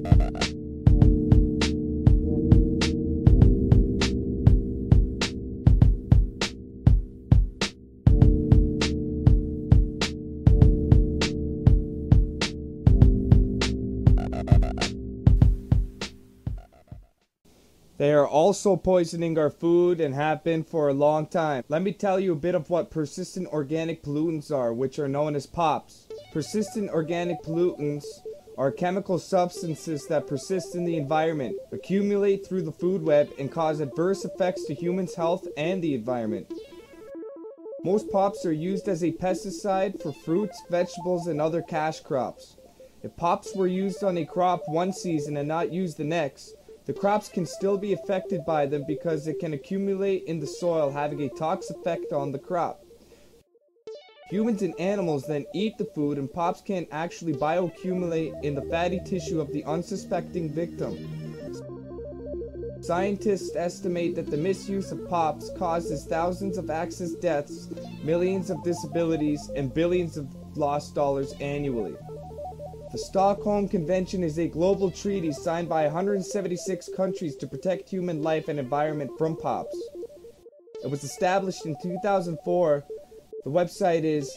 They are also poisoning our food and have been for a long time. Let me tell you a bit of what persistent organic pollutants are, which are known as POPs. Persistent organic pollutants are chemical substances that persist in the environment, accumulate through the food web, and cause adverse effects to humans' health and the environment. Most POPs are used as a pesticide for fruits, vegetables, and other cash crops. If POPs were used on a crop one season and not used the next, the crops can still be affected by them because it can accumulate in the soil, having a toxic effect on the crop. Humans and animals then eat the food, and POPs can actually bioaccumulate in the fatty tissue of the unsuspecting victim. Scientists estimate that the misuse of POPs causes thousands of access deaths, millions of disabilities, and billions of lost dollars annually. The Stockholm Convention is a global treaty signed by 176 countries to protect human life and environment from POPs. It was established in 2004. The website is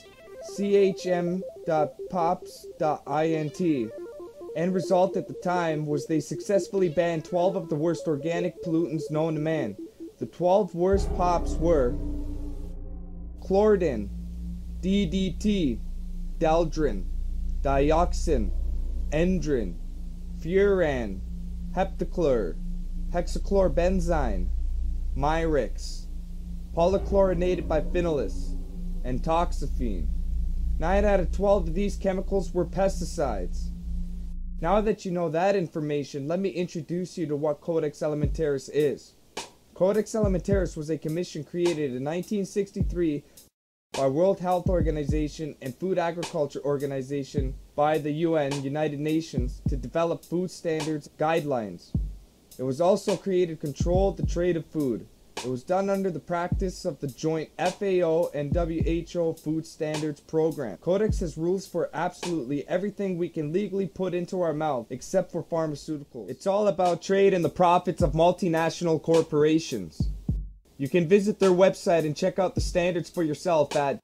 chm.pops.int. End result at the time was they successfully banned 12 of the worst organic pollutants known to man. The 12 worst POPs were chlordin, DDT, daldrin, dioxin, endrin, furan, heptachlor, hexachlorobenzene, Myrix, polychlorinated biphenyls, and toxaphene. 9 out of 12 of these chemicals were pesticides. Now that you know that information, let me introduce you to what Codex Alimentarius is. Codex Alimentarius was a commission created in 1963 by World Health Organization and Food Agriculture Organization by the UN, United Nations, to develop food standards guidelines. It was also created to control the trade of food. It was done under the practice of the joint FAO and WHO Food Standards Program. Codex has rules for absolutely everything we can legally put into our mouth, except for pharmaceuticals. It's all about trade and the profits of multinational corporations. You can visit their website and check out the standards for yourself at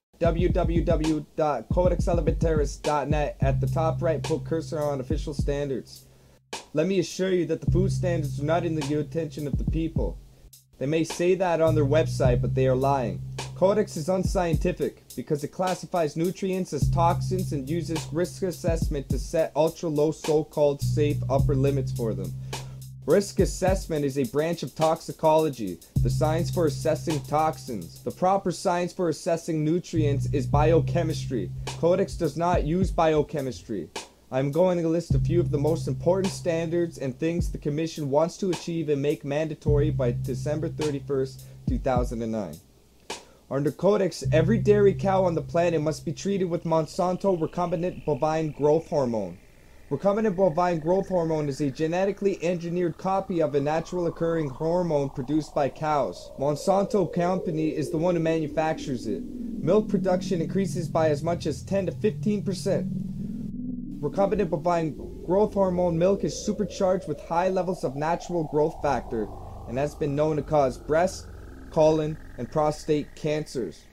www.codexalimentarius.net. At the top right, put cursor on official standards. Let me assure you that the food standards are not in the good intention of the people. They may say that on their website, but they are lying. Codex is unscientific because it classifies nutrients as toxins and uses risk assessment to set ultra-low so-called safe upper limits for them. Risk assessment is a branch of toxicology, the science for assessing toxins. The proper science for assessing nutrients is biochemistry. Codex does not use biochemistry. I'm going to list a few of the most important standards and things the Commission wants to achieve and make mandatory by December 31st, 2009. Under Codex, every dairy cow on the planet must be treated with Monsanto recombinant bovine growth hormone. Recombinant bovine growth hormone is a genetically engineered copy of a natural occurring hormone produced by cows. Monsanto Company is the one who manufactures it. Milk production increases by as much as 10 to 15%. Recombinant bovine growth hormone milk is supercharged with high levels of natural growth factor and has been known to cause breast, colon, and prostate cancers.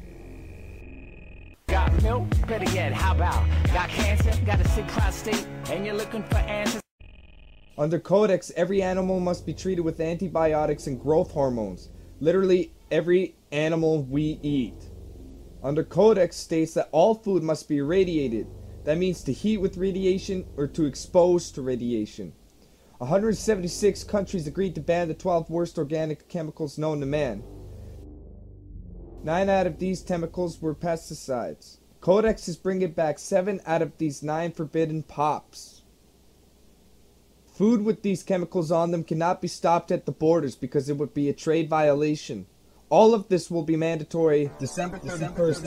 Got milk? Better yet, how about? Got cancer? Got a sick prostate? And you're looking for answers? Under Codex, every animal must be treated with antibiotics and growth hormones. Literally every animal we eat. Under Codex states that all food must be irradiated. That means to heat with radiation or to expose to radiation. 176 countries agreed to ban the 12 worst organic chemicals known to man. 9 out of these chemicals were pesticides. Codex is bringing back 7 out of these 9 forbidden POPs. Food with these chemicals on them cannot be stopped at the borders because it would be a trade violation. All of this will be mandatory December 31st,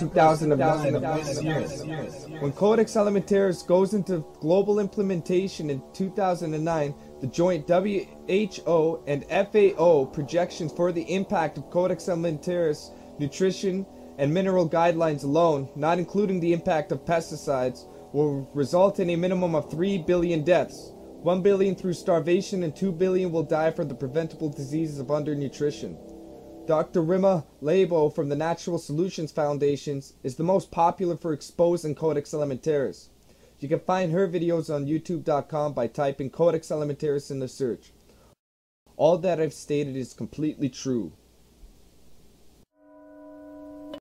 2009. When Codex Alimentarius goes into global implementation in 2009, the joint WHO and FAO projections for the impact of Codex Alimentarius nutrition and mineral guidelines alone, not including the impact of pesticides, will result in a minimum of 3 billion deaths, 1 billion through starvation and 2 billion will die from the preventable diseases of undernutrition. Dr. Rima Labo from the Natural Solutions Foundations is the most popular for exposing Codex Alimentarius. You can find her videos on youtube.com by typing Codex Alimentarius in the search. All that I've stated is completely true.